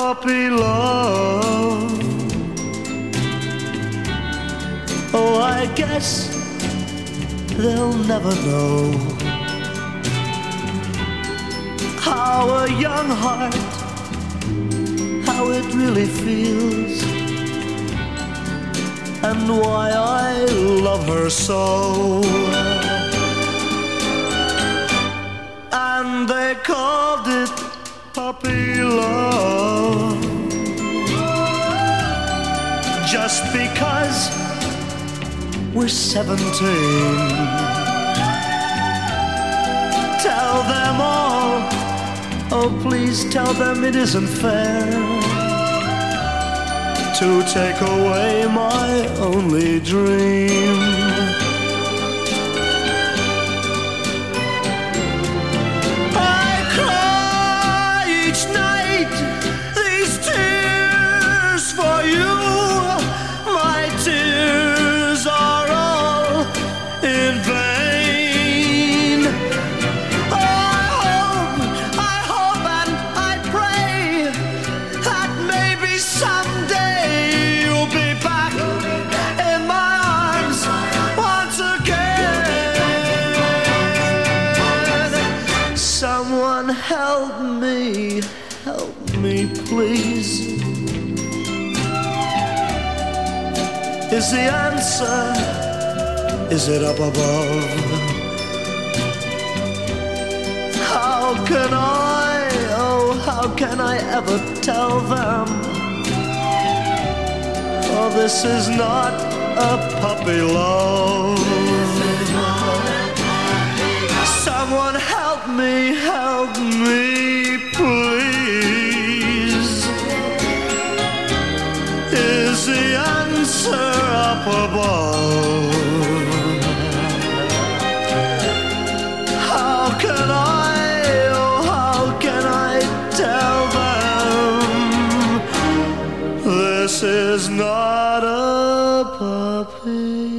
puppy love. Oh, I guess they'll never know how a young heart, how it really feels, and why I love her so. And they called it puppy love, just because we're 17. Tell them all, oh please tell them it isn't fair to take away my only dream. I cry each night these tears for you. My tears are all in vain. I hope and I pray that maybe someday you'll be back in my arms once again. Someone help me please. Is the answer, is it up above? How can how can I ever tell them? Oh, this is not a puppy love. Someone help me please. Is the answer up above? How can I tell them this is not a puppy